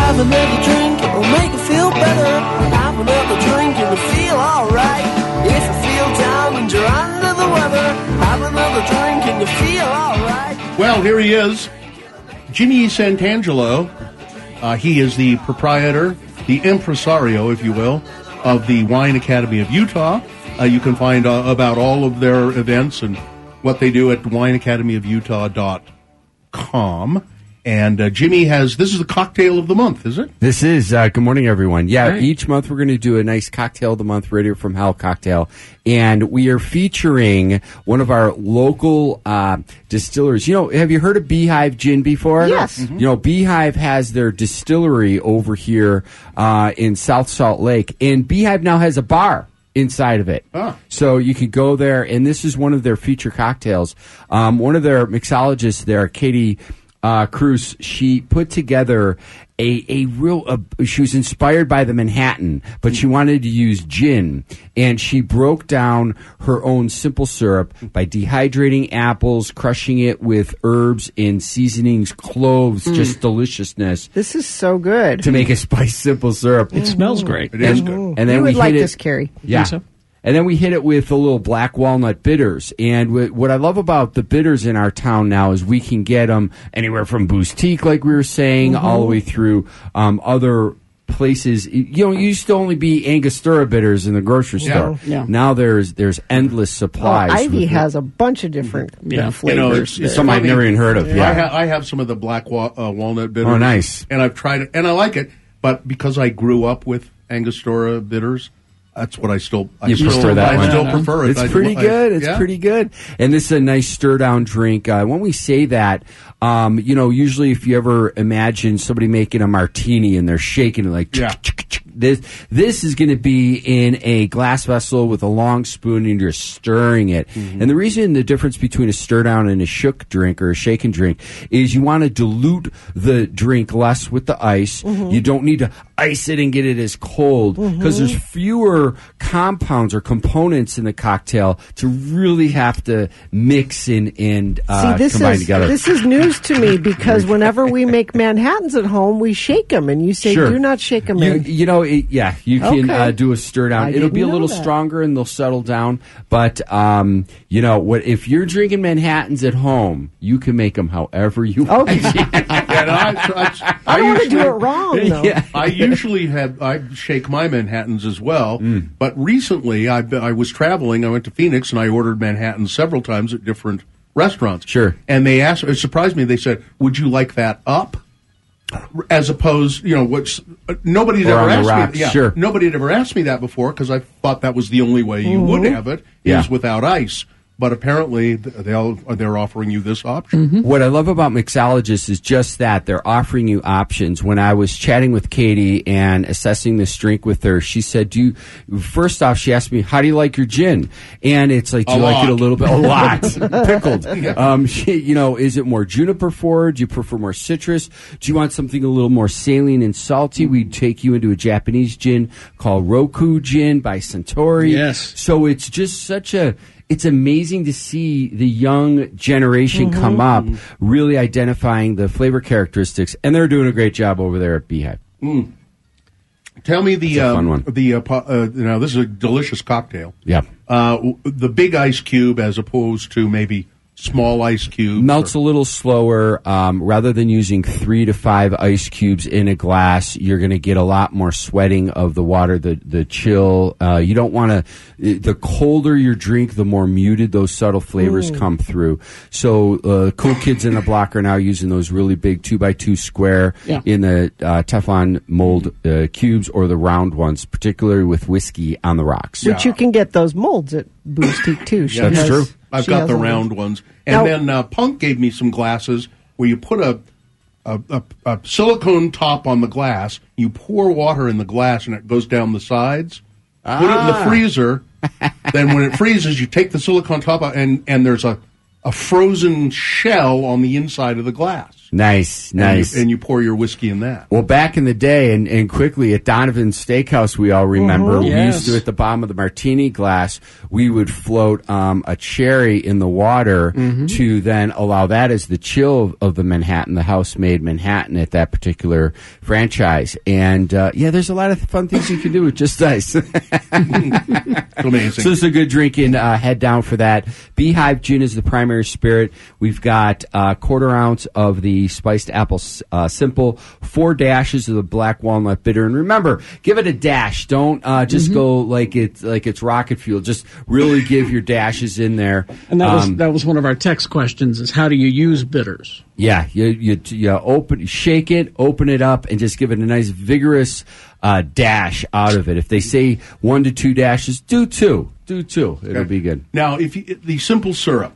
Have another drink, it'll make you feel better. Have another drink and you'll feel alright. If you feel down and you're under the weather, have another drink and you feel alright. Well, here he is, Jimmy Santangelo. He is the proprietor, the impresario, if you will, of the Wine Academy of Utah. You can find about all of their events and what they do at wineacademyofutah.com. And Jimmy this is the cocktail of the month, is it? This is, good morning, everyone. Yeah, Right. Each month we're going to do a nice cocktail of the month, Radio from Hell cocktail. And we are featuring one of our local distillers. You know, have you heard of Beehive Gin before? Yes. You know, Beehive has their distillery over here in South Salt Lake. And Beehive now has a bar inside of it. So you can go there, and this is one of their feature cocktails. One of their mixologists there, Katie Cruz, she put together a real, she was inspired by the Manhattan, but she wanted to use gin, and she broke down her own simple syrup by dehydrating apples, crushing it with herbs and seasonings, cloves, just deliciousness. This is so good. To make a spiced simple syrup. It smells great. It is good. And then You we would like hit this, it, Carrie. yeah. Think so? And then we hit it with a little black walnut bitters. And what I love about the bitters in our town now is we can get them anywhere from Boustique, like we were saying, all the way through other places. You know, you used to only be Angostura bitters in the grocery store. Yeah. Now there's endless supplies. Ivy has a bunch of different flavors. it's some I've funny. never even heard of. Yeah. I have some of the black walnut bitters. Oh, nice. And I've tried it, and I like it. But because I grew up with Angostura bitters, that's what I still prefer that one. still prefer it. It's pretty good. It's yeah. pretty good. And this is a nice stir-down drink. When we say that, you know, usually if you ever imagine somebody making a martini and they're shaking it like, Yeah. this is going to be in a glass vessel with a long spoon and you're stirring it. And the reason the difference between a stir-down and a shook drink or a shaken drink is you want to dilute the drink less with the ice. You don't need to ice it and get it as cold because there's fewer compounds or components in the cocktail to really have to mix and combine together. This is news to me because whenever we make Manhattans at home, we shake them, and you say, Sure. do not shake them You, in. you know, you can Okay. do a stir down. I It'll be a didn't little know that. stronger and they'll settle down. But you know what? If you're drinking Manhattans at home, you can make them however you want. Okay. Yeah, no, I don't want to do it wrong, though. Yeah. I usually I shake my Manhattans as well, but recently I was traveling. I went to Phoenix and I ordered Manhattans several times at different restaurants. Sure. And they asked, it surprised me. They said, "Would you like that up?" As opposed, you know, which nobody had Or ever on the asked rocks, me. Yeah, sure. nobody had ever asked me that before because I thought that was the only way you would have it Yeah. is without ice. But apparently, they're offering you this option. What I love about mixologists is just that they're offering you options. When I was chatting with Katie and assessing this drink with her, she said, first off, she asked me, how do you like your gin? And it's like, do you like it a little bit? A lot. Pickled. Is it more juniper forward? Do you prefer more citrus? Do you want something a little more saline and salty? We'd take you into a Japanese gin called Roku Gin by Suntory. Yes. So it's just it's amazing to see the young generation come up, really identifying the flavor characteristics, and they're doing a great job over there at Beehive. Tell me a fun one. This is a delicious cocktail. Yeah. The big ice cube as opposed to maybe small ice cubes. Melts a little slower. Rather than using 3 to 5 ice cubes in a glass, you're going to get a lot more sweating of the water, the chill. You don't want to... The colder your drink, the more muted those subtle flavors come through. So cool kids in the block are now using those really big 2x2 square in the Teflon mold cubes or the round ones, particularly with whiskey on the rocks. Which you can get those molds at Boustique, too. Yeah, that's true. I've got the all round those. ones. And then Punk gave me some glasses where you put a silicone top on the glass, you pour water in the glass, and it goes down the sides. Put it in the freezer. Then when it freezes, you take the silicone top out, and there's a frozen shell on the inside of the glass. Nice. And you pour your whiskey in that. Well, back in the day, and quickly at Donovan's Steakhouse, we all remember, we Yes. used to, at the bottom of the martini glass, we would float a cherry in the water to then allow that as the chill of the Manhattan, the house-made Manhattan at that particular franchise. And, there's a lot of fun things you can do with just ice. Amazing. So it's a good drinking. Head down for that. Beehive Gin is the primary spirit. We've got a quarter ounce of the spiced apple simple, 4 dashes of the black walnut bitter. And remember, give it a dash. Don't just go like it's rocket fuel. Just really give your dashes in there. And that was one of our text questions: is how do you use bitters? Yeah, you shake it, open it up, and just give it a nice vigorous dash out of it. If they say 1 to 2 dashes, do 2. Do 2. It'll be good. Now, the simple syrup,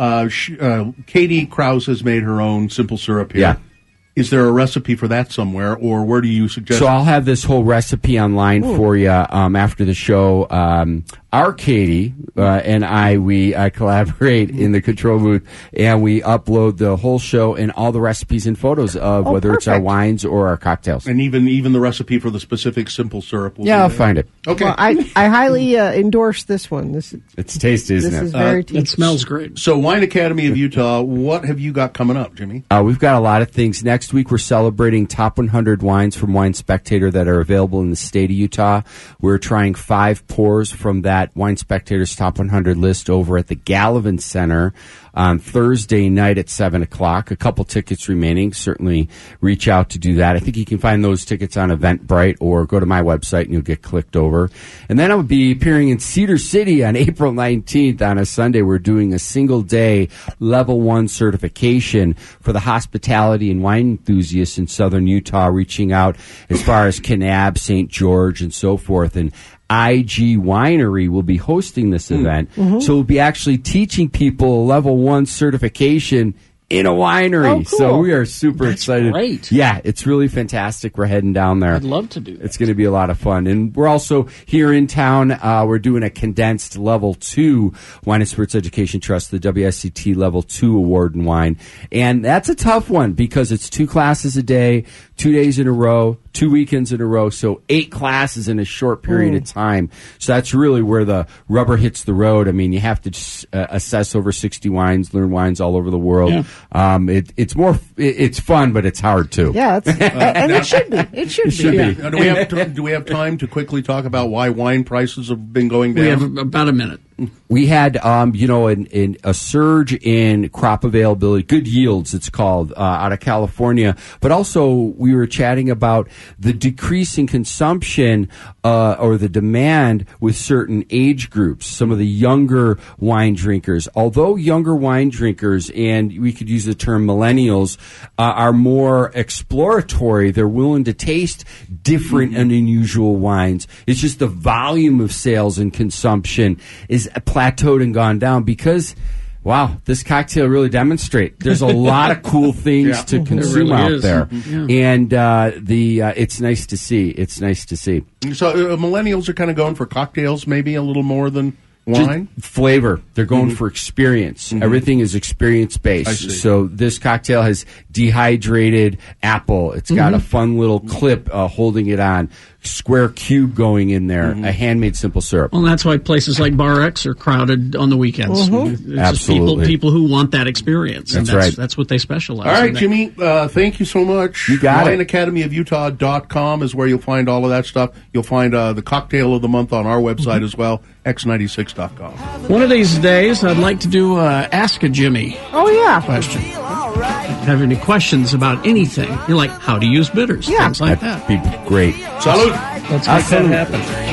Katie Krause has made her own simple syrup here. Yeah. Is there a recipe for that somewhere, or where do you suggest? So I'll have this whole recipe online for you after the show. Our Katie and I collaborate in the control booth, and we upload the whole show and all the recipes and photos of whether it's our wines or our cocktails. And even the recipe for the specific simple syrup. I'll find it. Okay. Well, I highly endorse this one. It's tasty, isn't This it? is very tasty. It smells great. So, Wine Academy of Utah, what have you got coming up, Jimmy? We've got a lot of things. Next week, we're celebrating top 100 wines from Wine Spectator that are available in the state of Utah. We're trying 5 pours from that Wine Spectator's top 100 list over at the Gallivan Center on Thursday night at 7 o'clock. A couple tickets remaining. Certainly reach out to do that. I think you can find those tickets on Eventbrite or go to my website and you'll get clicked over. And then I'll be appearing in Cedar City on April 19th on a Sunday. We're doing a single day level 1 certification for the hospitality and wine enthusiasts in southern Utah, reaching out as far as Kanab, St. George, and so forth. And IG Winery will be hosting this event. So we'll be actually teaching people a level 1 certification in a winery. Oh, cool. So we are super excited. Great. Yeah, it's really fantastic. We're heading down there. I'd love to do that. It's going to be a lot of fun. And we're also here in town. We're doing a condensed level 2 Wine and Spirits Education Trust, the WSCT level 2 award in wine. And that's a tough one because it's 2 classes a day, 2 days in a row, 2 weekends in a row. So 8 classes in a short period of time. So that's really where the rubber hits the road. I mean, you have to assess over 60 wines, learn wines all over the world. Yeah. It's fun, but it's hard too. Yeah, and it should be. It should be. be. Now, do we have time to quickly talk about why wine prices have been going down? We have about a minute. We had, a surge in crop availability, good yields, it's called, out of California. But also, we were chatting about the decrease in consumption, or the demand with certain age groups, some of the younger wine drinkers. Although younger wine drinkers, and we could use the term millennials, are more exploratory, they're willing to taste different and unusual wines. It's just the volume of sales and consumption is plateaued and gone down because, wow, this cocktail really demonstrates there's a lot of cool things to consume really out is. there. Yeah. And it's nice to see. It's nice to see. So millennials are kind of going for cocktails maybe a little more than wine? Just flavor. They're going for experience. Everything is experience I based. see. So this cocktail has dehydrated apple. It's got a fun little clip holding it on. Square cube going in there. A handmade simple syrup. Well, that's why places like Bar X are crowded on the weekends. It's just Absolutely. people who want that experience. That's and right. That's what they specialize All right, in. Jimmy, thank you so much. You got it. WineAcademyofUtah.com is where you'll find all of that stuff. You'll find the cocktail of the month on our website as well, x96.com. One of these days, I'd like to do Ask a Jimmy Oh, yeah. question. Have any questions about anything? You're like, how to use bitters, Yeah. things like that. That'd be great. Salud. Let's make that happen.